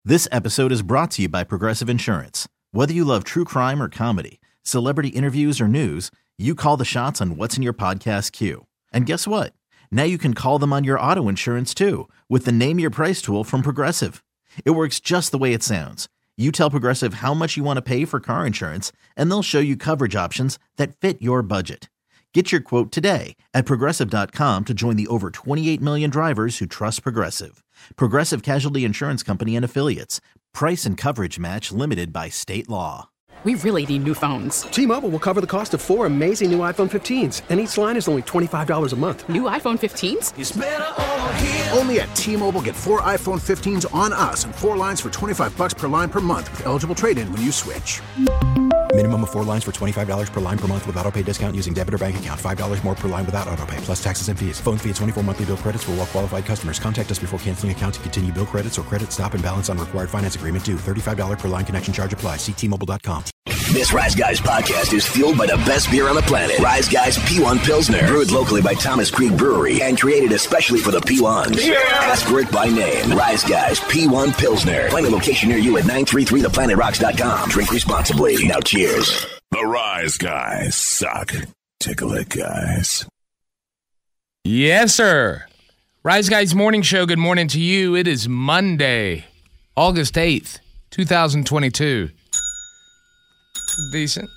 This episode is brought to you by Progressive Insurance. Whether you love true crime or comedy, celebrity interviews or news, you call the shots on what's in your podcast queue. And guess what? Now you can call them on your auto insurance too with the Name Your Price tool from Progressive. It works just the way it sounds. You tell Progressive how much you want to pay for car insurance, and they'll show you coverage options that fit your budget. Get your quote today at Progressive.com to join the over 28 million drivers who trust Progressive. Progressive Casualty Insurance Company and Affiliates. Price and coverage match limited by state law. We really need new phones. T-Mobile will cover the cost of 4 amazing new iPhone 15s, and each line is only $25 a month. New iPhone 15s? It's better over here. Only at T-Mobile, get 4 iPhone 15s on us and 4 lines for $25 per line per month with eligible trade-in when you switch. Minimum of 4 lines for $25 per line per month with autopay discount using debit or bank account. $5 more per line without autopay, plus taxes and fees. Phone fee at 24 monthly bill credits for well-qualified customers. Contact us before canceling account to continue bill credits or credit stop and balance on required finance agreement due. $35 per line connection charge applies. See T-Mobile.com. This Rise Guys podcast is fueled by the best beer on the planet. Rise Guys P1 Pilsner. Brewed locally by Thomas Creek Brewery and created especially for the P1s. Yeah! Ask for it by name. Rise Guys P1 Pilsner. Find a location near you at 933theplanetrocks.com. Drink responsibly. Now cheers. The Rise Guys suck. Tickle it, guys. Yes, sir. Rise Guys Morning Show, good morning to you. It is Monday, August 8th, 2022. Decent.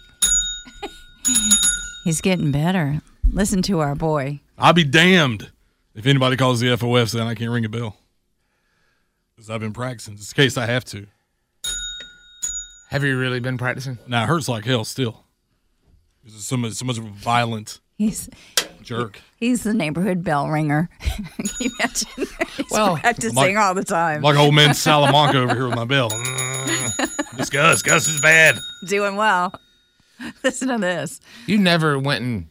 He's getting better. Listen to our boy. I'll be damned if anybody calls the FOF and I can't ring a bell. Because I've been practicing, just in case I have to. Have you really been practicing? Now, it hurts like hell still. It's so much of a violent jerk. He's the neighborhood bell ringer. Can you imagine? He's practicing all the time. Like old man Salamanca over here with my bell. It's Gus. Gus is bad. Doing well. Listen to this. You never went and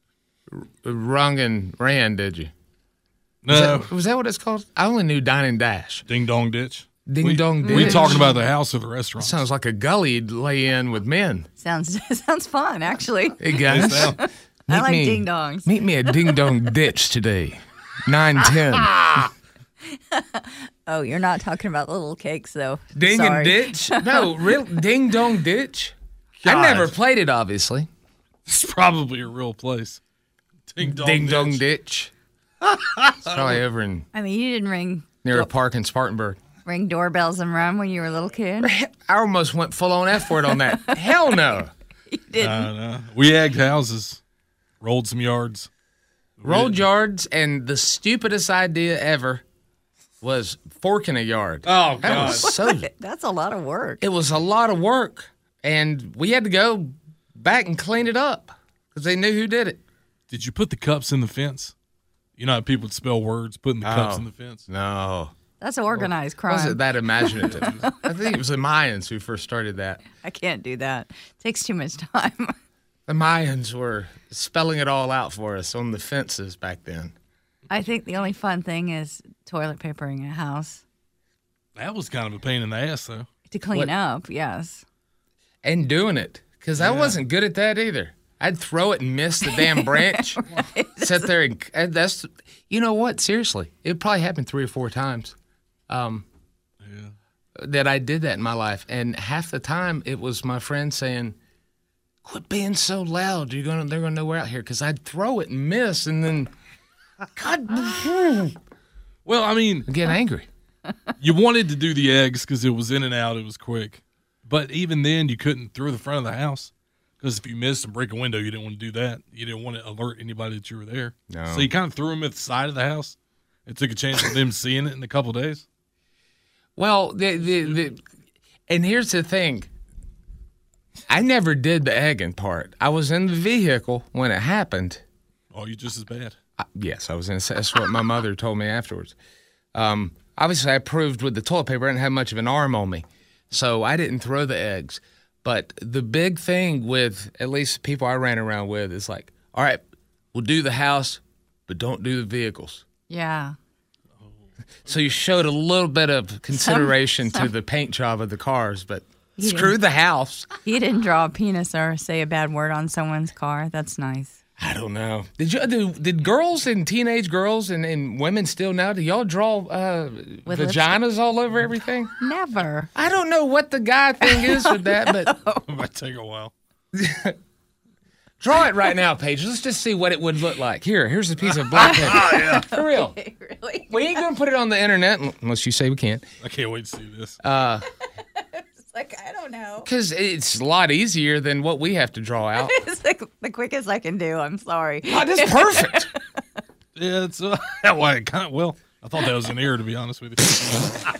rung and ran, did you? No. Was that what it's called? I only knew dine and dash. Ding dong ditch. Ding dong ditch. We talking about the house or the restaurant? Sounds like a gully you'd lay in with men. Sounds fun, actually. Hey, guys. I like ding dongs. Meet me at Ding Dong Ditch today, 9:10. Oh, you're not talking about the little cakes, though. Ding and Ditch? No, real Ding Dong Ditch? God. I never played it, obviously. It's probably a real place. Ding Dong Ditch. It's probably over in... I mean, you didn't ring... Near a park in Spartanburg. Ring doorbells and run when you were a little kid? I almost went full-on F-word on that. Hell no. You didn't. No. We egged houses. Rolled some yards. Rolled yards, and the stupidest idea ever was forking a yard. Oh, God. That's a lot of work. It was a lot of work, and we had to go back and clean it up because they knew who did it. Did you put the cups in the fence? You know how people would spell words, putting the cups in the fence? No. That's organized crime. Was it that imaginative? I think it was the Mayans who first started that. I can't do that. It takes too much time. The Mayans were spelling it all out for us on the fences back then. I think the only fun thing is toilet papering a house. That was kind of a pain in the ass, though. To clean up, yes. And doing it, because I wasn't good at that either. I'd throw it and miss the damn branch. Right. Sit there and that's, you know what? Seriously, it probably happened 3 or 4 times that I did that in my life. And half the time it was my friend saying, quit being so loud. They're gonna know we're out here. Because I'd throw it and miss, and then, God. Well, I mean, I get angry. You wanted to do the eggs because it was in and out. It was quick. But even then, you couldn't through the front of the house because if you missed and break a window, you didn't want to do that. You didn't want to alert anybody that you were there. No. So you kind of threw them at the side of the house. It took a chance of them seeing it in a couple of days. Well, and here's the thing. I never did the egging part. I was in the vehicle when it happened. Oh, you're just as bad. Yes, I was in. That's what my mother told me afterwards. Obviously, I proved with the toilet paper I didn't have much of an arm on me, so I didn't throw the eggs. But the big thing with at least people I ran around with is like, all right, we'll do the house, but don't do the vehicles. Yeah. So you showed a little bit of consideration to the paint job of the cars, but screw the house. You didn't draw a penis or say a bad word on someone's car. That's nice. I don't know. Did girls and teenage girls and women still now, do y'all draw vaginas all over everything? Never. I don't know what the guy thing is with that, but It might take a while. draw it right now, Paige. Let's just see what it would look like. Here's a piece of black paper. Yeah. For real. Really? We ain't gonna put it on the internet unless you say we can't. I can't wait to see this. It's like, I don't know. Because it's a lot easier than what we have to draw out. It's like the quickest I can do. I'm sorry. Oh, this is perfect. Yeah, it's well, it kind of. Well, I thought that was an error, to be honest with you.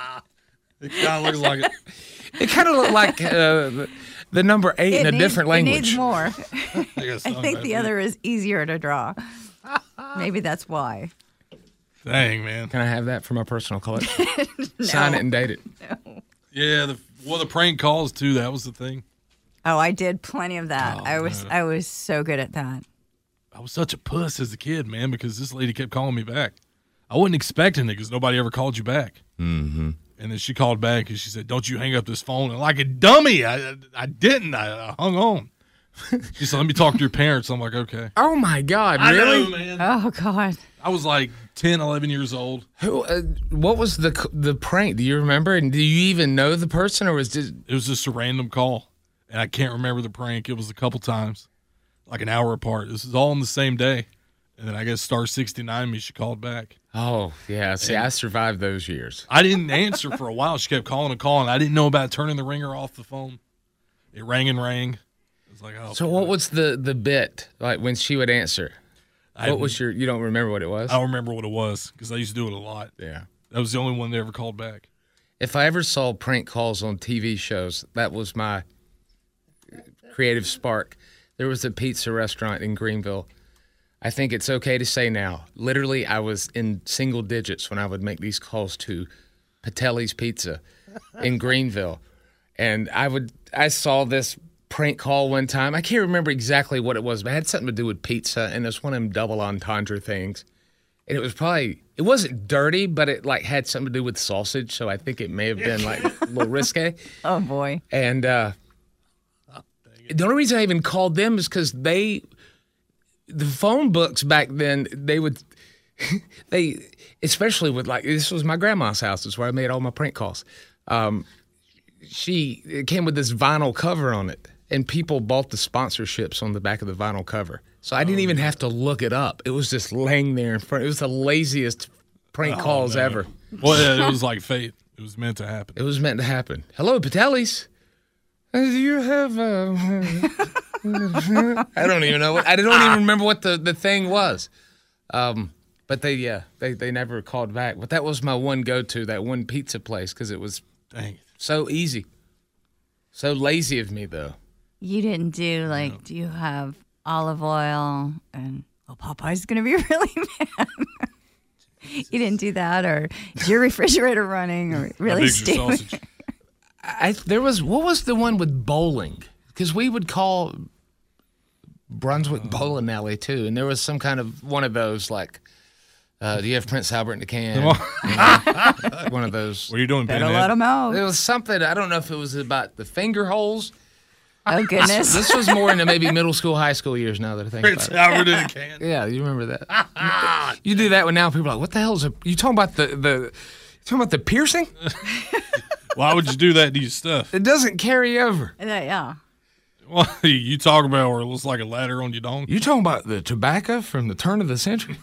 It kind of looks like it. It kind of looked like the number 8 in a different language. It needs more. I I think the other is easier to draw. Maybe that's why. Dang, man. Can I have that for my personal collection? Sign it and date it. No. Yeah, the prank calls too. That was the thing. Oh, I did plenty of that. Oh, I was so good at that. I was such a puss as a kid, man, because this lady kept calling me back. I wasn't expecting it because nobody ever called you back. Mm-hmm. And then she called back and she said, "Don't you hang up this phone." And like a dummy, I didn't. I hung on. She said, "Let me talk to your parents." I'm like, "Okay." Oh, my God. I Really? know, man. Oh, God. I was like 10, 11 years old. What was the prank? Do you remember? And do you even know the person, or was it? It was just a random call, and I can't remember the prank. It was a couple times, like an hour apart. This is all on the same day. And then I guess star 69 me, she called back. Oh, yeah. See, I survived those years. I didn't answer for a while. She kept calling and calling. I didn't know about turning the ringer off the phone. It rang and rang. It was like, oh. So what was the bit, like, when she would answer? What was you don't remember what it was? I don't remember what it was because I used to do it a lot. Yeah. That was the only one that ever called back. If I ever saw prank calls on TV shows, that was my creative spark. There was a pizza restaurant in Greenville. I think it's okay to say now. Literally, I was in single digits when I would make these calls to Patelli's Pizza in Greenville. And I saw this prank call one time. I can't remember exactly what it was, but it had something to do with pizza, and it was one of them double entendre things. And it wasn't dirty, but it like had something to do with sausage, so I think it may have been like a little risque. Oh, boy. And the only reason I even called them is because the phone books back then, especially with like, this was my grandma's house. It's where I made all my prank calls. It came with this vinyl cover on it, and people bought the sponsorships on the back of the vinyl cover. So I didn't even have to look it up. It was just laying there in front. It was the laziest prank calls ever. Well, yeah, it was like fate. It was meant to happen. It was meant to happen. Hello, Patelli's. Do you have I don't even know. I don't even remember what the thing was. But they never called back. But that was my one go-to, that one pizza place, because it was so easy. So lazy of me, though. You didn't do, like, do you have olive oil? And, Popeye's going to be really mad. You didn't do that? Or is your refrigerator running? Or really steaming? What was the one with bowling? Because we would call Brunswick Bowling Alley, too. And there was some kind of one of those, like, do you have Prince Albert in the can? One of those. What are you doing, Better let them out. It was something, I don't know if it was about the finger holes. Oh, goodness. This was more into maybe middle school, high school years now that I think Prince about it. Albert in the can. Yeah, you remember that. You do that when now people are like, what the hell is it? You talking about the piercing? Why would you do that to your stuff? It doesn't carry over. Yeah. Well, you talking about where it looks like a ladder on your dong? You talking about the tobacco from the turn of the century?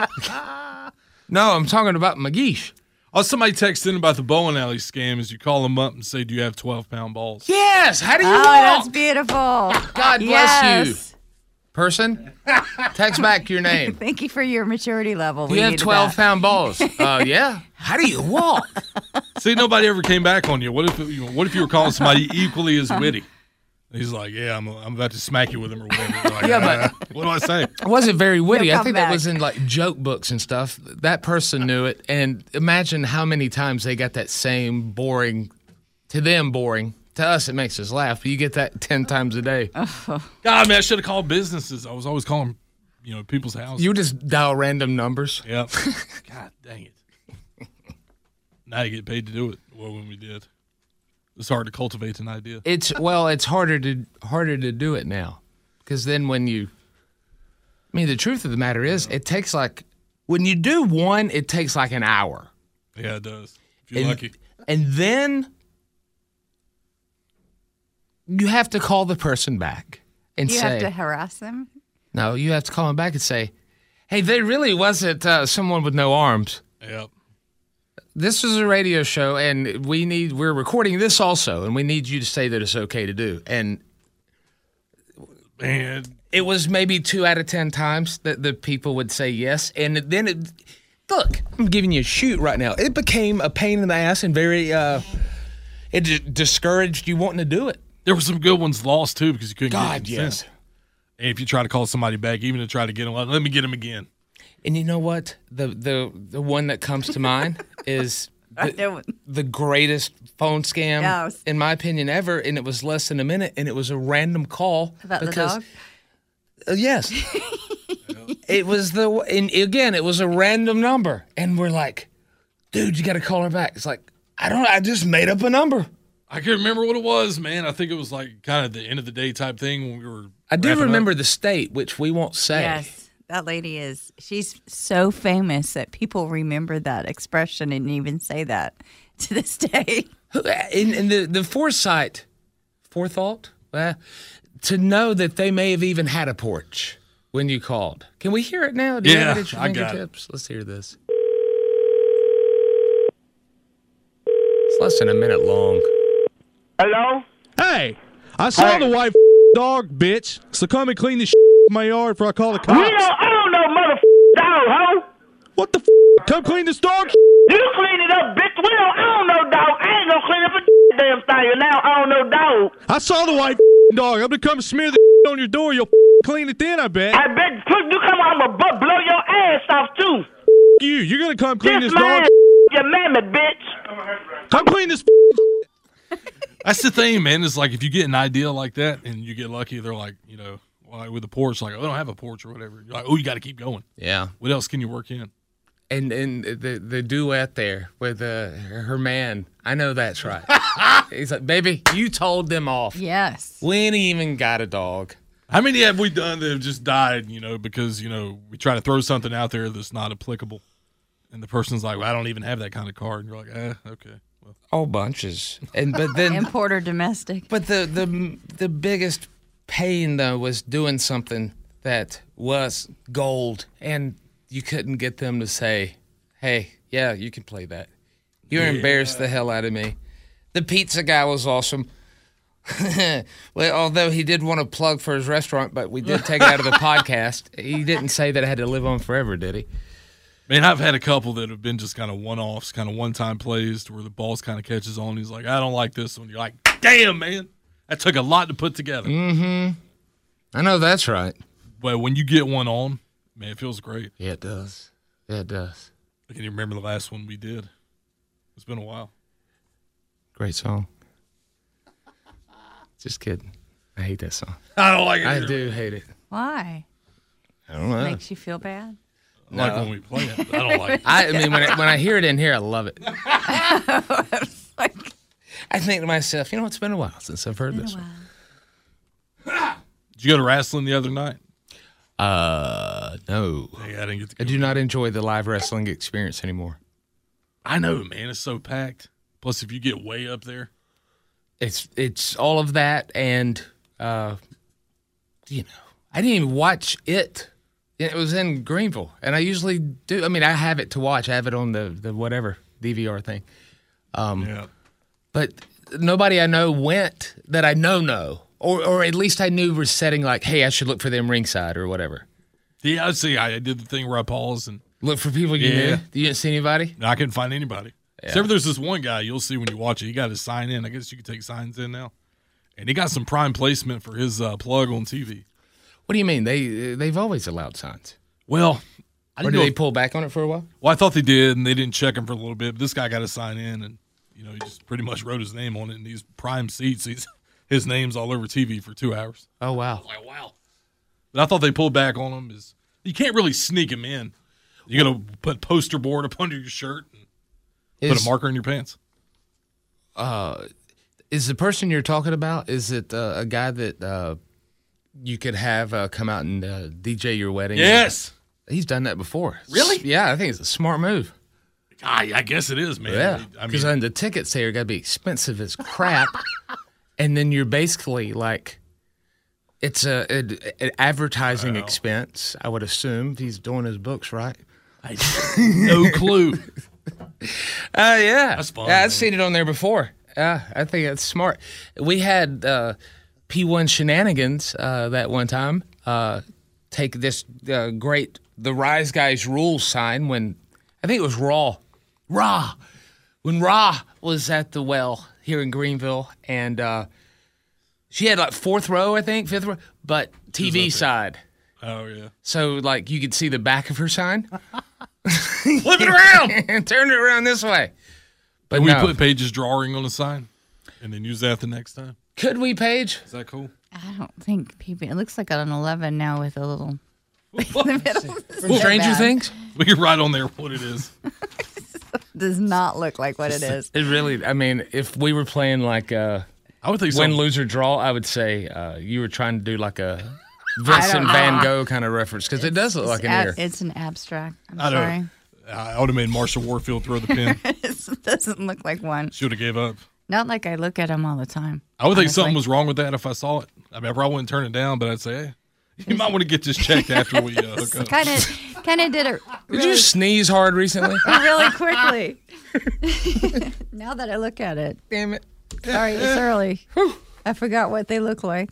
No, I'm talking about McGeesh. Oh, somebody texted in about the bowling alley scam is you call them up and say, do you have 12-pound balls? Yes. How do you walk? That's beautiful. God bless you. Person, text back your name. Thank you for your maturity level. You have 12-pound balls. Yeah. How do you walk? See, nobody ever came back on you. What if you were calling somebody equally as witty? He's like, yeah, I'm about to smack you with him or whatever. Like, yeah, but what do I say? It wasn't very witty. I think back. that was in like joke books and stuff. That person knew it, and imagine how many times they got that same boring. To them, boring. To us, it makes us laugh. But you get that 10 times a day. Oh. God, man, I should have called businesses. I was always calling, people's houses. You just dial random numbers. Yep. God dang it. Now you get paid to do it. Well, when we did. It's hard to cultivate an idea. It's harder to do it now, because then when you mean, the truth of the matter is, it takes when you do one, it takes an hour. Yeah, it does. If you're lucky. And then you have to call the person back and You say, have to harass them? no, you have to call them back and say, hey, there really wasn't someone with no arms. Yep. This is a radio show, and we're recording this also, and we need you to say that it's okay to do. And man, it was maybe 2 out of 10 times that the people would say yes, and then look, I'm giving you a shoot right now. It became a pain in the ass and very it discouraged you wanting to do it. There were some good ones lost too because you couldn't God, get consent. yes. And if you try to call somebody back, even to try to get him, let me get him again. And you know what? The one that comes to mind is the greatest phone scam, in my opinion, ever. And it was less than a minute, and it was a random call. About the dog? Yes. It was and again, it was a random number. And we're like, dude, you got to call her back. It's like, I just made up a number. I can't remember what it was, man. I think it was kind of the end of the day type thing when we were. I do remember the state, which we won't say. Yes, that lady she's so famous that people remember that expression and even say that to this day. And the forethought, to know that they may have even had a porch when you called. Can we hear it now? Do you have it at your fingertips? Let's hear this. It's less than a minute long. Hello? Hey, I saw the white dog, bitch. So come and clean the in my yard before I call the cops. I don't know dog, ho. What the Come clean this dog. You clean it up, bitch. I don't know, dog. I ain't gonna clean up a damn thing now. I don't know, dog. I saw the white dog. I'm gonna come smear the on your door. You'll clean it then, I bet. I bet you come on, I'm gonna blow your ass off, too. You're gonna come clean this dog. Your mammoth, bitch. Come clean this. That's the thing, man. It's like if you get an idea like that and you get lucky, they're like, with the porch, like, oh, I don't have a porch or whatever. You're like, oh, you got to keep going. Yeah. What else can you work in? And the duet there with her man, I know that's right. He's like, baby, you told them off. Yes. We ain't even got a dog. How many have we done that have just died, because, we try to throw something out there that's not applicable. And the person's like, well, I don't even have that kind of car. And you're like, okay. Well. Oh, bunches. But then import or domestic. But the biggest pain, though, was doing something that was gold, and you couldn't get them to say, hey, yeah, you can play that. You embarrassed the hell out of me. The pizza guy was awesome. Well, although he did want to plug for his restaurant, but we did take it out of the podcast. He didn't say that it had to live on forever, did he? Man, I've had a couple that have been just kind of one-offs, kind of one-time plays to where the boss kind of catches on. He's like, I don't like this one. You're like, damn, man. That took a lot to put together. Mm-hmm. I know that's right. But when you get one on, man, it feels great. Yeah, it does. Yeah, it does. I can even remember the last one we did. It's been a while. Great song. Just kidding. I hate that song. I don't like it. I do hate it. Why? I don't know. Makes you feel bad? I like when we play it, but I don't like it. I mean, when I hear it in here, I love it. I think to myself, it's been a while since I've heard this one. Did you go to wrestling the other night? No. Hey, I didn't get to go. I do not enjoy the live wrestling experience anymore. I know, man. It's so packed. Plus, if you get way up there. It's all of that, and, I didn't even watch it. It was in Greenville, and I usually do. I mean, I have it to watch. I have it on the whatever DVR thing. Yeah. But nobody I know went that I know. Or at least I knew was setting like, hey, I should look for them ringside or whatever. Yeah, I did the thing where I paused and look for people you knew. You didn't see anybody? No, I couldn't find anybody. Yeah. Except for there's this one guy you'll see when you watch it. He got his sign in. I guess you can take signs in now. And he got some prime placement for his plug on TV. What do you mean? They've always allowed signs. Well, or did they pull back on it for a while? Well, I thought they did, and they didn't check him for a little bit. But this guy got a sign in, and he just pretty much wrote his name on it. And these prime seats, his name's all over TV for 2 hours. Oh wow! Like wow. But I thought they pulled back on him. You can't really sneak him in. You got to put poster board up under your shirt and put a marker in your pants. Is the person you're talking about? Is it a guy that you could have come out and DJ your wedding. Yes. He's done that before. Really? Yeah, I think it's a smart move. I guess it is, man. Yeah, because the tickets there got to be expensive as crap. And then you're basically like, it's an advertising expense, I would assume, if he's doing his books right. No clue. Yeah. That's fun. Yeah, I've seen it on there before. Yeah, I think that's smart. We had P1 Shenanigans that one time take this great The Rise Guys Rules sign when, I think it was Raw. When Raw was at the well here in Greenville, and she had like fifth row, but TV side. Oh, yeah. So, like, you could see the back of her sign. Flip it around! And turn it around this way. But we put Paige's drawing on the sign and then use that the next time. Could we, Paige? Is that cool? I don't think people. It looks like an 11 now with a little. Stranger Things? We can write on there what it is. Does not look like what it is. It really, I mean, if we were playing like I would think win, lose, or draw, I would say you were trying to do like a Vincent Van Gogh kind of reference, because it does look like an ear. It's an abstract. I'm I sorry. I would have made Marsha Warfield throw the pen. It doesn't look like one. She would have gave up. Not like I look at them all the time. I would think something was wrong with that if I saw it. I mean, I probably wouldn't turn it down, but I'd say, hey, you might want to get this checked after we hook up. Kind of did it. Did you sneeze hard recently? Really quickly. Now that I look at it. Damn it. Sorry, it's early. I forgot what they look like.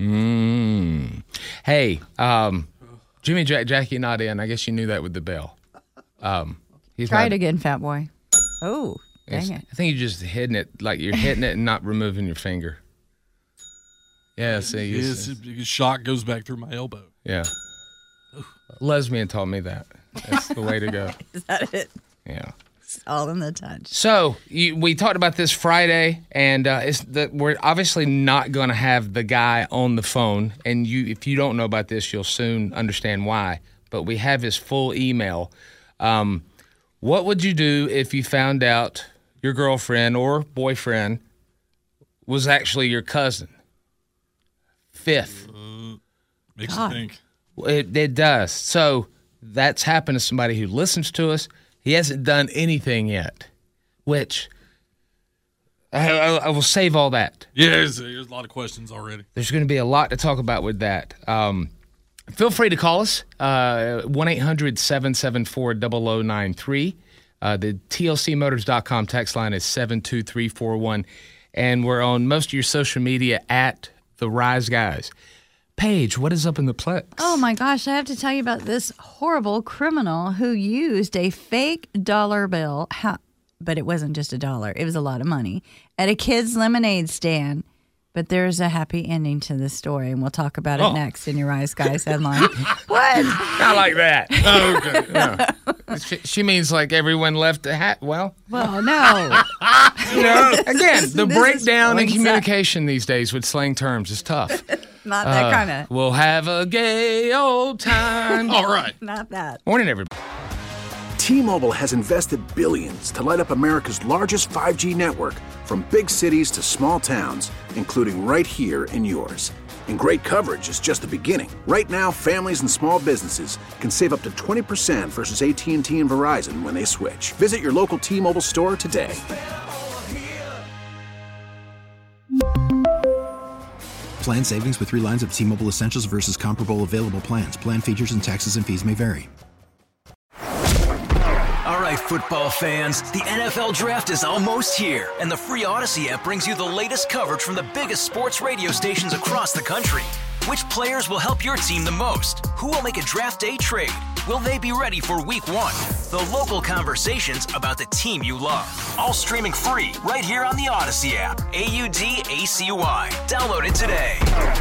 Hey, Jimmy Jackie not in. I guess you knew that with the bell. Try it again, fat boy. Oh, dang it. I think you're just hitting it, like you're hitting it and not removing your finger. Yeah, see. His shot goes back through my elbow. Yeah. Lesbian taught me that. That's the way to go. Is that it? Yeah. It's all in the touch. So we talked about this Friday, and we're obviously not going to have the guy on the phone. And if you don't know about this, you'll soon understand why. But we have his full email. What would you do if you found out your girlfriend or boyfriend was actually your cousin? Fifth. Makes you think. It does. So that's happened to somebody who listens to us. He hasn't done anything yet, which I will save all that. Yeah, there's a lot of questions already. There's going to be a lot to talk about with that. Feel free to call us, 1-800-774-0093. The TLCmotors.com text line is 72341. And we're on most of your social media at The Rise Guys. Paige, what is up in the Plex? Oh, my gosh. I have to tell you about this horrible criminal who used a fake dollar bill, but it wasn't just $1. It was a lot of money, at a kid's lemonade stand. But there's a happy ending to this story, and we'll talk about it next in your Rise Guys headline. What? I like that. Oh, okay. Yeah. She means like everyone left a hat. Well, no. Again, the breakdown in communication these days with slang terms is tough. Not that kind of. We'll have a gay old time. All right. Not that. Morning, everybody. T-Mobile has invested billions to light up America's largest 5G network, from big cities to small towns, including right here in yours. And great coverage is just the beginning. Right now, families and small businesses can save up to 20% versus AT&T and Verizon when they switch. Visit your local T-Mobile store today. Plan savings with 3 lines of T-Mobile Essentials versus comparable available plans. Plan features and taxes and fees may vary. All right, football fans, the NFL Draft is almost here, and the free Odyssey app brings you the latest coverage from the biggest sports radio stations across the country. Which players will help your team the most? Who will make a draft day trade? Will they be ready for Week 1? The local conversations about the team you love. All streaming free right here on the Odyssey app. AUDACY. Download it today.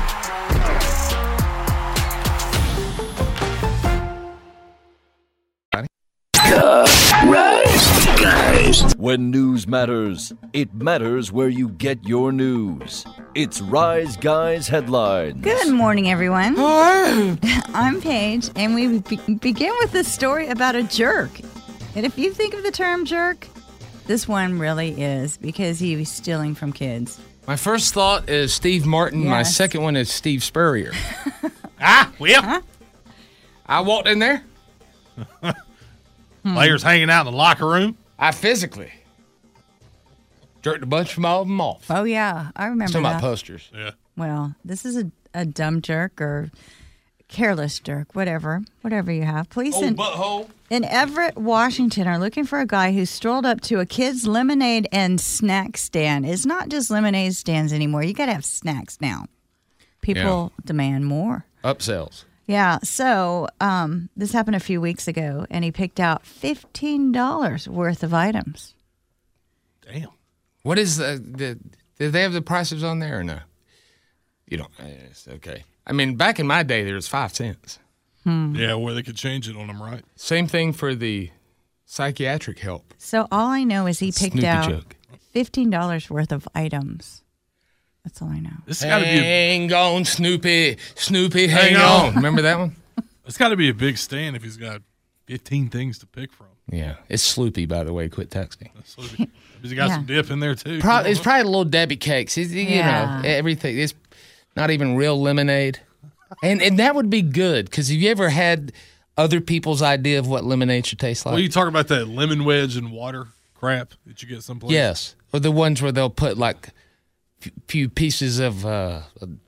Rise Guys. When news matters, it matters where you get your news. It's Rise Guys Headlines. Good morning, everyone. I'm Paige, and we begin with this story about a jerk. And if you think of the term jerk, This one really is because he was stealing from kids. My first thought is Steve Martin. Yes. My second one is Steve Spurrier. Well. I walked in there. Players hanging out in the locker room. I physically jerked a bunch of them off. Oh, yeah. I remember Talking that. about posters. Yeah. Well, this is a dumb jerk or careless jerk, whatever you have. Police in Everett, Washington are looking for a guy who strolled up to a kid's lemonade and snack stand. It's not just lemonade stands anymore. You got to have snacks now. People demand more. Upsells. Yeah, so this happened a few weeks ago, and he picked out $15 worth of items. Damn. What is did they have the prices on there or no? You don't. It's okay. I mean, back in my day, there was 5 cents. Yeah, where they could change it on them, right? Same thing for the psychiatric help. So all I know is he picked Snoopy out joke. $15 worth of items. That's all I know. This got to be Hang on, Snoopy. Snoopy, hang on. Remember that one? It's got to be a big stand if he's got 15 things to pick from. Yeah. It's Sloopy, by the way. Quit texting. Has he got some dip in there, too? It's probably a little Debbie cakes. You know, everything. It's not even real lemonade. And that would be good, because have you ever had other people's idea of what lemonade should taste like? Well, you talking about that lemon wedge and water crap that you get someplace? Yes. Or the ones where they'll put like few pieces of, I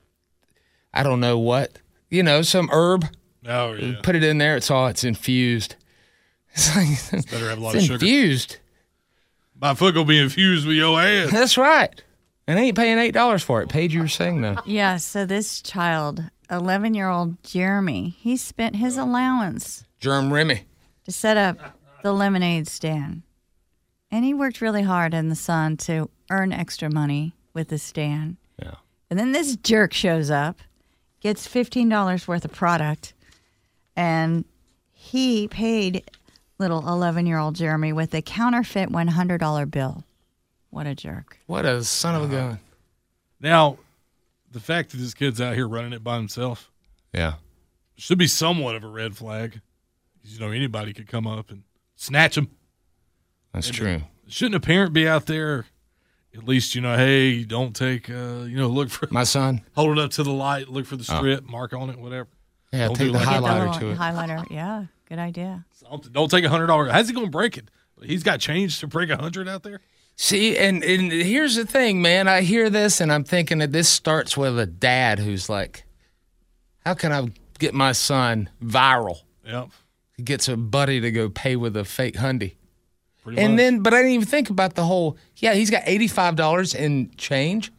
don't know what, some herb. Oh, yeah. Put it in there. It's infused. It's like, better have a lot of sugar. Infused. My foot will be infused with your ass. That's right. And I ain't paying $8 for it. Paige, you were saying though. Yeah, so this child, 11-year-old Jeremy, he spent his allowance Germ Remy. to set up the lemonade stand. And he worked really hard in the sun to earn extra money with the stand. Yeah. And then this jerk shows up, gets $15 worth of product, and he paid little 11-year-old Jeremy with a counterfeit $100 bill. What a jerk. What a son of a gun. Now, the fact that this kid's out here running it by himself should be somewhat of a red flag. Because, anybody could come up and snatch him. That's true. Shouldn't a parent be out there at least, hey, don't take, look for my son. Hold it up to the light, look for the strip, mark on it, whatever. Yeah, don't take the highlighter to it. Highlighter, yeah, good idea. Don't take $100. How's he going to break it? He's got change to break 100 out there? See, and here's the thing, man. I hear this, and I'm thinking that this starts with a dad who's like, how can I get my son viral? Yep. He gets a buddy to go pay with a fake Hyundai. Pretty much. Then, but I didn't even think about the whole, he's got $85 in change.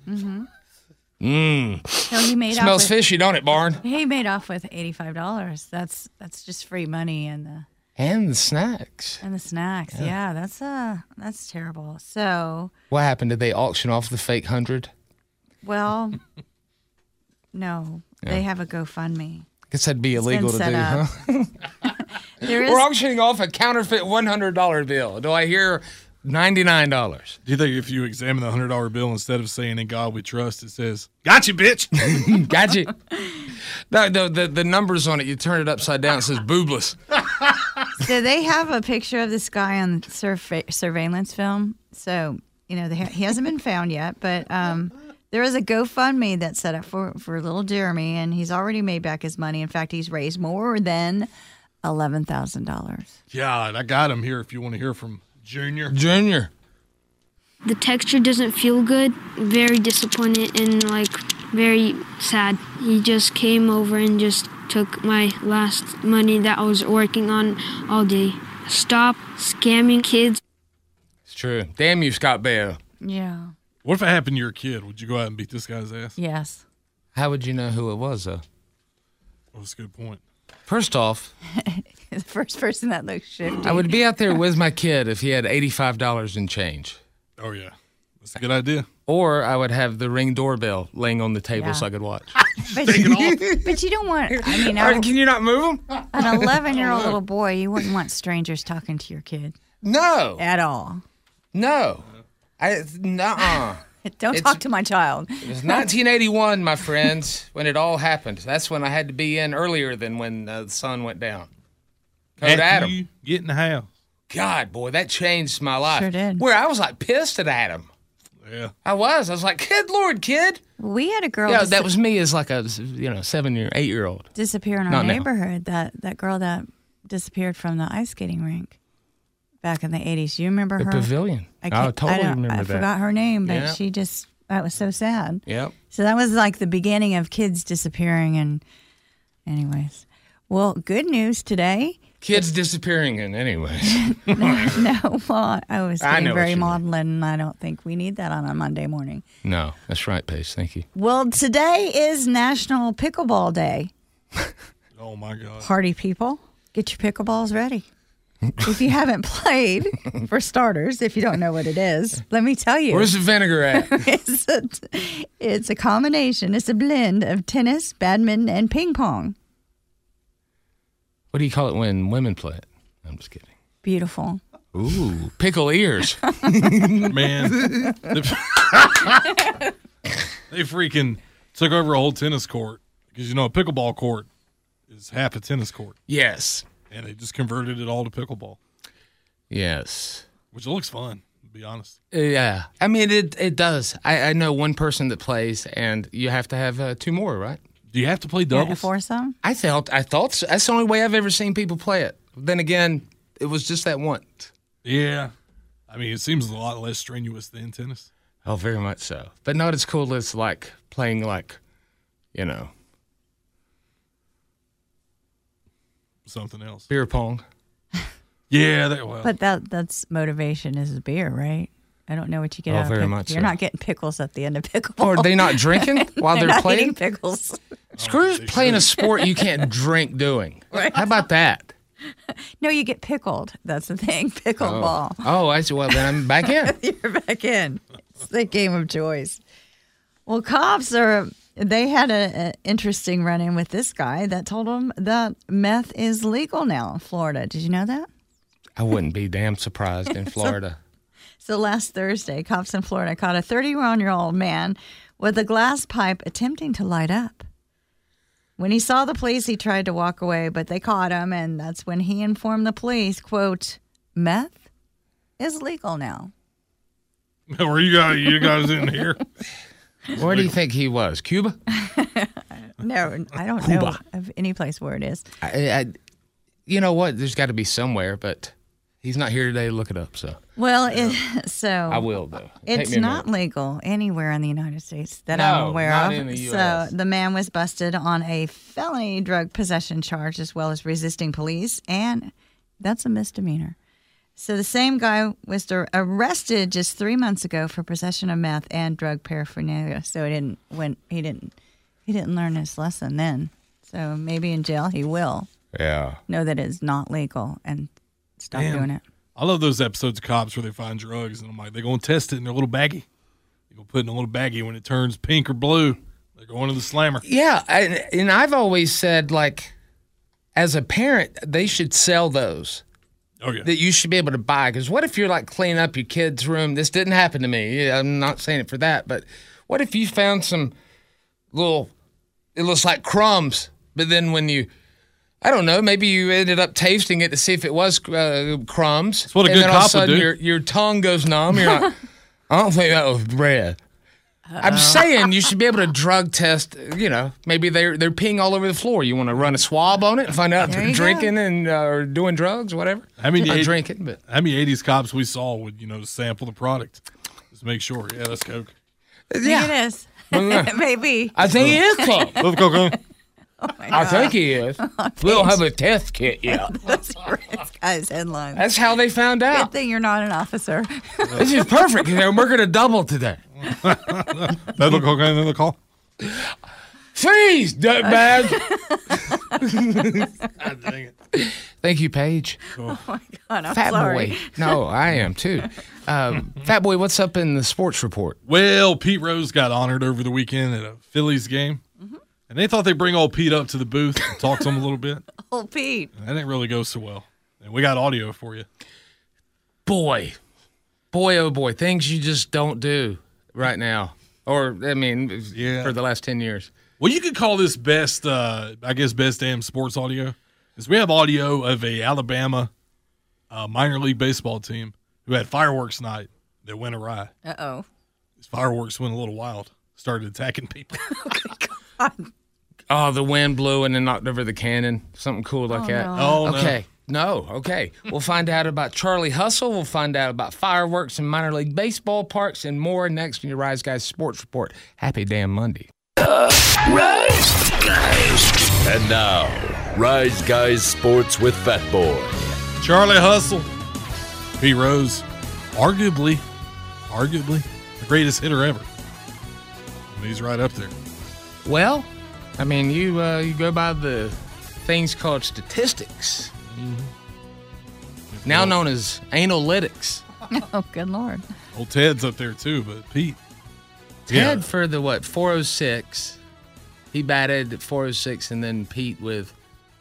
Mm-hmm. So he made Smells off with, fishy, don't it, Barn? He made off with $85. That's just free money and the snacks. And the snacks. Yeah, that's terrible. So what happened? Did they auction off the fake 100? Well, no. They have a GoFundMe. Guess that'd be illegal to do, huh? We're auctioning off a counterfeit $100 bill. Do I hear $99? Do you think if you examine the $100 bill, instead of saying "In God We Trust," it says "Got you, bitch"? Got you. The numbers on it, you turn it upside down, it says "boobless." So they have a picture of this guy on surveillance film. So, he hasn't been found yet, but there is a GoFundMe that's set up for little Jeremy, and he's already made back his money. In fact, he's raised more than $11,000. Yeah, I got him here if you want to hear from Junior. The texture doesn't feel good. Very disappointed and very sad. He just came over and just took my last money that I was working on all day. Stop scamming kids. It's true. Damn you, Scott Baio. Yeah. What if it happened to your kid? Would you go out and beat this guy's ass? Yes. How would you know who it was, though? Well, that's a good point. First off, the first person that looks shifty. I would be out there with my kid if he had $85 in change. Oh, yeah. That's a good idea. Or I would have the Ring doorbell laying on the table so I could watch. But you don't want, can you not move him? An 11-year-old little boy, you wouldn't want strangers talking to your kid. No. At all. No. Don't talk to my child. It was 1981, my friends, when it all happened. That's when I had to be in earlier than when the sun went down. Code Adam. You get in the house. God, boy, that changed my life. Sure did. Where I was like pissed at Adam. Yeah. I was like, good Lord, kid. We had a girl. Yeah, that was me as like a 8-year-old. Disappear in our Not now. neighborhood. That girl that disappeared from the ice skating rink back in the 80s. You remember The her? pavilion. I totally remember that. I forgot her name, but Yeah. that was so sad. Yep. So that was like the beginning of kids disappearing. And anyways, well, good news today. Kids disappearing in anyways. No, well, I was I know getting what very you mean. maudlin, and I don't think we need that on a Monday morning. No, that's right, Pace. Thank you. Well, today is National Pickleball Day. Oh, my God. Party people, get your pickleballs ready. If you haven't played, for starters, if you don't know what it is, let me tell you. Where's the vinegar at? It's a combination. It's a blend of tennis, badminton, and ping pong. What do you call it when women play it? I'm just kidding. Beautiful. Ooh, pickle ears. Man. They freaking took over a whole tennis court. Because, a pickleball court is half a tennis court. Yes. And they just converted it all to pickleball. Yes. Which looks fun, to be honest. Yeah. I mean, it does. I know one person that plays, and you have to have 2 more, right? Do you have to play doubles? Foursome? I thought so. That's the only way I've ever seen people play it. Then again, it was just that once. Yeah. I mean, it seems a lot less strenuous than tennis. Oh, very much so. But not as cool as like playing something else. Beer pong. Yeah, But that's motivation is a beer, right? I don't know what you get out of very pickles. much You're so. not getting pickles at the end of pickleball. Or are they not drinking while they're not playing? eating pickles. Screw playing a sport you can't drink doing. Right. How about that? No, you get pickled. That's the thing. Pickleball. Oh, I see. Well, then I'm back in. You're back in. It's the game of choice. Well, cops they had an interesting run-in with this guy that told them that meth is legal now in Florida. Did you know that? I wouldn't be damn surprised in Florida. So last Thursday, cops in Florida caught a 31-year-old man with a glass pipe attempting to light up. When he saw the police, he tried to walk away, but they caught him, and that's when he informed the police, quote, meth is legal now. Where are you guys in here? Where do you think he was? Cuba? No, I don't know of any place where it is. You know what? There's got to be somewhere, but he's not here today to look it up. So Well, I will, though. It's not legal anywhere in the United States that I'm aware not of. in the US. So the man was busted on a felony drug possession charge as well as resisting police, and that's a misdemeanor. So the same guy was arrested just 3 months ago for possession of meth and drug paraphernalia. So he didn't learn his lesson then. So maybe in jail he will. Yeah. Know that it's not legal and stop doing it. I love those episodes of Cops where they find drugs, and I'm like, they're going to test it in their little baggie. They're going to put it in a little baggie. When it turns pink or blue, they're going to the slammer. Yeah, and I've always said, like, as a parent, they should sell those. Oh, yeah. That you should be able to buy. Because what if you're, like, cleaning up your kid's room? This didn't happen to me. I'm not saying it for that. But what if you found some it looks like crumbs, but then when you... I don't know. Maybe you ended up tasting it to see if it was crumbs. That's what a and good then all of a cop would sudden do. your tongue goes numb. You're like, I don't think that was bread. I'm saying you should be able to drug test. Maybe they're peeing all over the floor. You want to run a swab on it and find out if they're drinking and or doing drugs, whatever. How many Not drinking, but how many 80s cops we saw would sample the product? Just make sure. Yeah, that's Coke. Yeah, it is. Well, Maybe. I think he is Coke. Love Coke. I think he is. We don't have a test kit yet. That's this guy's headline. That's how they found out. Good thing you're not an officer. This is perfect because we're going to double today. That'll cocaine in the call. Freeze, dirtbag. God dang it. Thank you, Paige. Oh my God, I'm Fat sorry. Boy. No, I am too. Fat Boy, what's up in the sports report? Well, Pete Rose got honored over the weekend at a Phillies game. And they thought they'd bring old Pete up to the booth and talk to him a little bit. Old Pete. That didn't really go so well. And we got audio for you. Boy, oh boy, things you just don't do right now. Or, for the last 10 years. Well, you could call this best damn sports audio. Because we have audio of a Alabama a minor league baseball team who had fireworks night that went awry. Uh-oh. His fireworks went a little wild, started attacking people. Oh, the wind blew and then knocked over the cannon. Something cool like that. No. Oh, no. Okay. No, okay. We'll find out about Charlie Hustle. We'll find out about fireworks and minor league baseball parks and more next in your Rise Guys Sports Report. Happy damn Monday. Rise Guys. And now, Rise Guys Sports with Fat Boy. Charlie Hustle. Pete Rose, arguably the greatest hitter ever. And he's right up there. Well, I mean, you go by the things called statistics, now known as analytics. Oh, good Lord. Old Ted's up there too, but Pete. Ted for the 406. He batted at 406, and then Pete with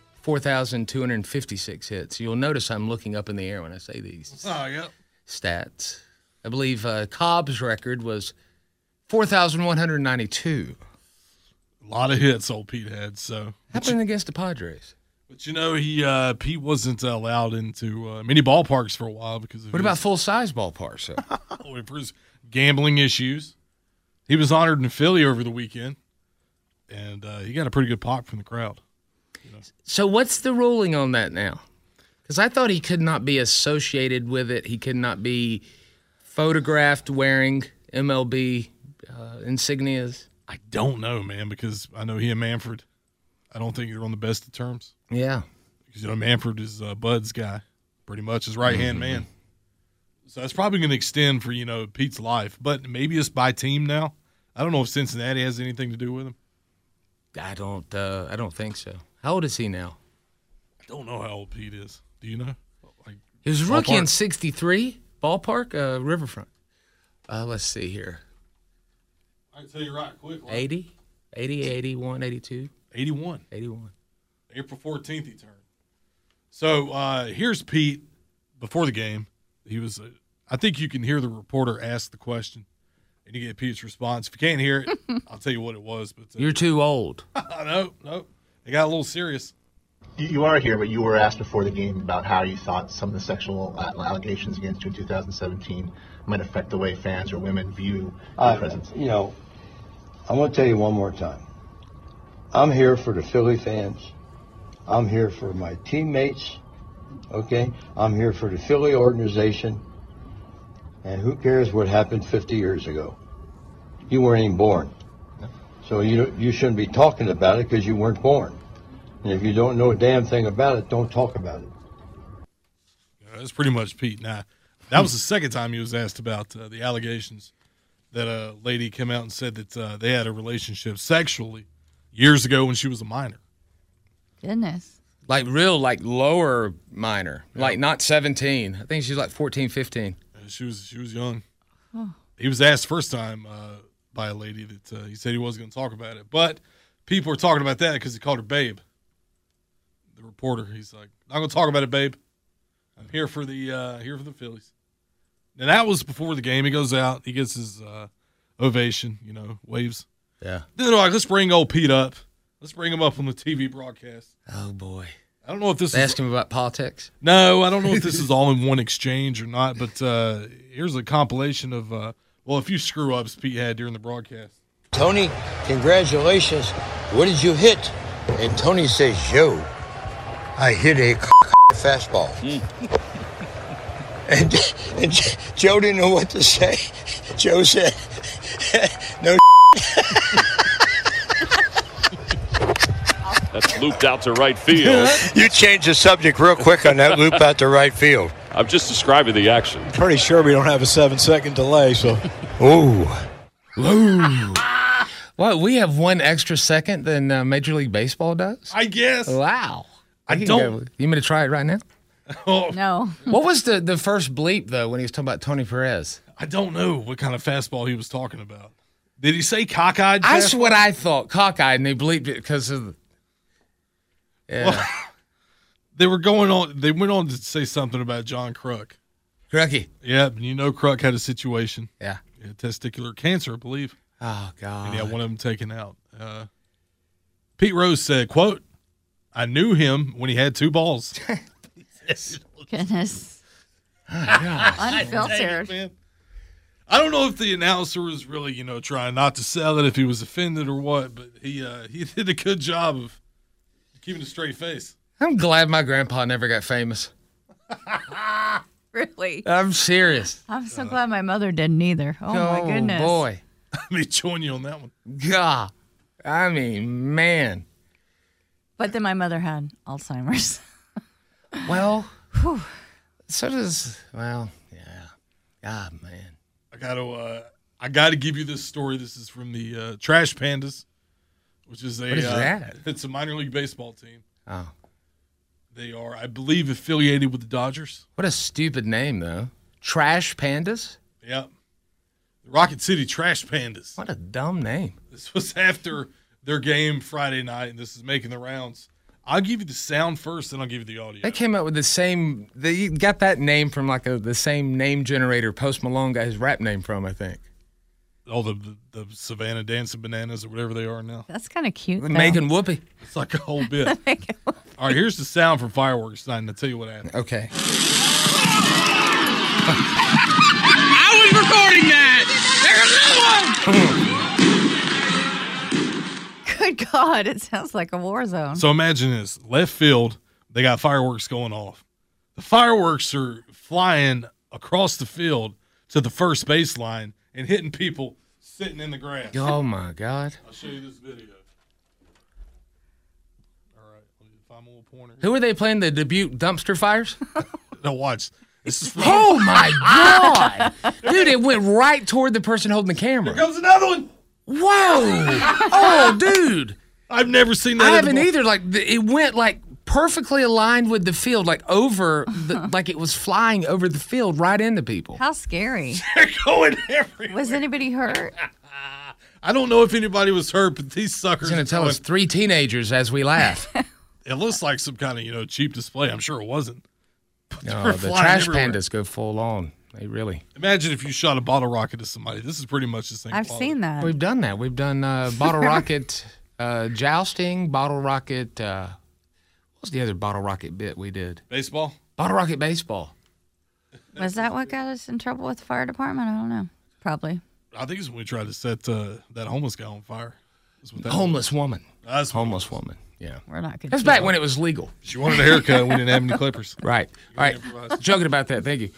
4,256 hits. You'll notice I'm looking up in the air when I say these stats. I believe Cobb's record was 4,192. A lot of hits old Pete had. So happened against the Padres. But Pete wasn't allowed into many ballparks for a while because of what about full-size ballparks? For his gambling issues. He was honored in Philly over the weekend, and he got a pretty good pop from the crowd. So what's the ruling on that now? Because I thought he could not be associated with it. He could not be photographed wearing MLB insignias. I don't know, man, because I know he and Manfred, I don't think they're on the best of terms. Yeah. Because, Manfred is Bud's guy, pretty much his right-hand man. So that's probably going to extend for, Pete's life. But maybe it's by team now. I don't know if Cincinnati has anything to do with him. I don't think so. How old is he now? I don't know how old Pete is. Do you know? He was a rookie in 63, ballpark, Riverfront. Let's see here. I can tell you right quick. 80, 81, 82. 81. 81. April 14th he turned. So here's Pete before the game. He was, I think you can hear the reporter ask the question, and you get Pete's response. If you can't hear it, I'll tell you what it was. But you're too old. No. It got a little serious. You are here, but you were asked before the game about how you thought some of the sexual allegations against you in 2017 might affect the way fans or women view your presence. I'm going to tell you one more time. I'm here for the Philly fans. I'm here for my teammates. Okay? I'm here for the Philly organization. And who cares what happened 50 years ago? You weren't even born. So you shouldn't be talking about it because you weren't born. And if you don't know a damn thing about it, don't talk about it. Yeah, that's pretty much Pete. Now, that was the second time he was asked about the allegations that a lady came out and said that they had a relationship sexually years ago when she was a minor. Goodness. Like lower minor, like not 17. I think she's like 14, 15. Yeah, she was young. Oh. He was asked first time by a lady that he said he wasn't going to talk about it. But people were talking about that because he called her babe. The reporter, he's like, not going to talk about it, babe. I'm here for the Phillies. And that was before the game. He goes out. He gets his ovation, waves. Yeah. Then they're like, let's bring old Pete up. Let's bring him up on the TV broadcast. Oh, boy. I don't know if this is... Ask him about politics? No, I don't know if this is all in one exchange or not, but here's a compilation of, a few screw-ups Pete had during the broadcast. Tony, congratulations. What did you hit? And Tony says, yo, I hit a fastball. And Joe didn't know what to say. Joe said, no. That's looped out to right field. You changed the subject real quick on that loop out to right field. I'm just describing the action. Pretty sure we don't have a 7-second delay, so. Ooh. Well, we have 1 extra second than Major League Baseball does? I guess. Wow. You want me to try it right now? Oh. No. What was the first bleep, though, when he was talking about Tony Perez? I don't know what kind of fastball he was talking about. Did he say cockeyed? That's what I thought, cockeyed, and they bleeped it because of the... Yeah. Well, they went on to say something about John Kruk. Krucky. Yeah, and Kruk had a situation. Yeah. He had testicular cancer, I believe. Oh, God. And he had one of them taken out. Pete Rose said, quote, I knew him when he had 2 balls. Goodness. Unfiltered. Man. I don't know if the announcer was really, trying not to sell it, if he was offended or what, but he did a good job of keeping a straight face. I'm glad my grandpa never got famous. Really? I'm serious. I'm so glad my mother didn't either. Oh, my goodness. Boy. I mean, join you on that one. God. I mean, man. But then my mother had Alzheimer's. Well, so does, yeah. God, man. I gotta give you this story. This is from the Trash Pandas, which is what is that? It's a minor league baseball team. Oh. They are, I believe, affiliated with the Dodgers. What a stupid name, though. Trash Pandas? Yep. The Rocket City Trash Pandas. What a dumb name. This was after their game Friday night, and this is making the rounds. I'll give you the sound first, then I'll give you the audio. They came up with they got that name from the same name generator Post Malone got his rap name from, I think. Oh, the Savannah Dancing Bananas or whatever they are now. That's kind of cute. Making Whoopi. It's like a whole bit. All right, here's the sound from fireworks tonight, and I'll tell you what happened. Okay. I was recording that. There's another one. Good God, it sounds like a war zone. So imagine this. Left field, they got fireworks going off. The fireworks are flying across the field to the first baseline and hitting people sitting in the grass. Oh, my God. I'll show you this video. All right. Let me find my little pointer. Who are they playing, the Dubuque Dumpster Fires? No, watch. This is oh, my God. Dude, it went right toward the person holding the camera. Here comes another one. Whoa. Oh, dude. I've never seen that. I haven't either. It went perfectly aligned with the field, over like it was flying over the field right into people. How scary. They're going everywhere. Was anybody hurt? I don't know if anybody was hurt, but these suckers. He's going to tell us 3 teenagers as we laugh. It looks like some kind of, cheap display. I'm sure it wasn't. No, the Trash Pandas go full on. They really. Imagine if you shot a bottle rocket to somebody. This is pretty much the same. I've seen that. We've done that. We've done bottle rocket jousting, bottle rocket. What was the other bottle rocket bit we did? Baseball? Bottle rocket baseball. Was that what got us in trouble with the fire department? I don't know. Probably. I think it's when we tried to set that homeless guy on fire. Homeless woman. That's homeless woman. Yeah. We're not good. That's back when it was legal. She wanted a haircut and we didn't have any clippers. Right. All right. Joking about that. Thank you.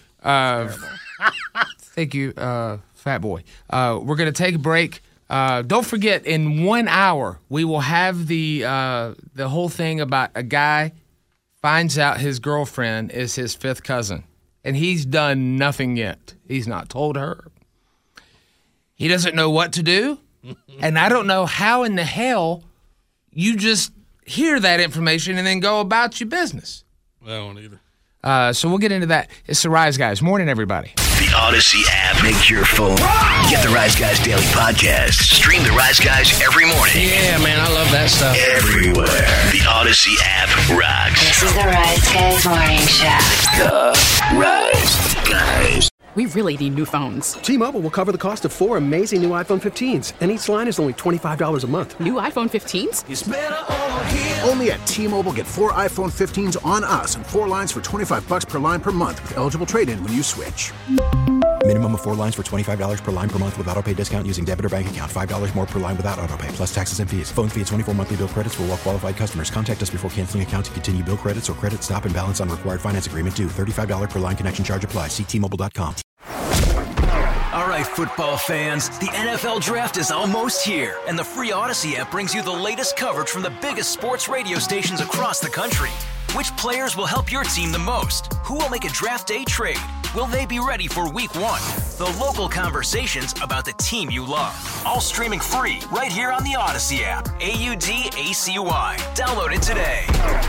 Thank you, Fat Boy. We're going to take a break. Don't forget, in 1 hour, we will have the whole thing about a guy finds out his girlfriend is his 5th cousin, and he's done nothing yet. He's not told her. He doesn't know what to do, and I don't know how in the hell you just hear that information and then go about your business. I don't either. So we'll get into that. It's the Rise Guys. Morning, everybody. The Odyssey app makes your phone. Get the Rise Guys Daily Podcast. Stream the Rise Guys every morning. Yeah, man, I love that stuff. Everywhere. The Odyssey app rocks. This is the Rise Guys Morning Show. The Rise Guys. We really need new phones. T-Mobile will cover the cost of 4 amazing new iPhone 15s, and each line is only $25 a month. New iPhone 15s? It's better over here. Only at T-Mobile, get 4 iPhone 15s on us and 4 lines for $25 per line per month with eligible trade-in when you switch. Minimum of 4 lines for $25 per line per month with autopay discount using debit or bank account. $5 more per line without autopay, plus taxes and fees. Phone fee at 24 monthly bill credits for well-qualified customers. Contact us before canceling account to continue bill credits or credit stop and balance on required finance agreement due. $35 per line connection charge applies. See T-Mobile.com. All right, football fans, the NFL Draft is almost here, and the free Odyssey app brings you the latest coverage from the biggest sports radio stations across the country. Which players will help your team the most? Who will make a draft day trade? Will they be ready for week 1? The local conversations about the team you love. All streaming free right here on the Odyssey app. AUDACY. Download it today.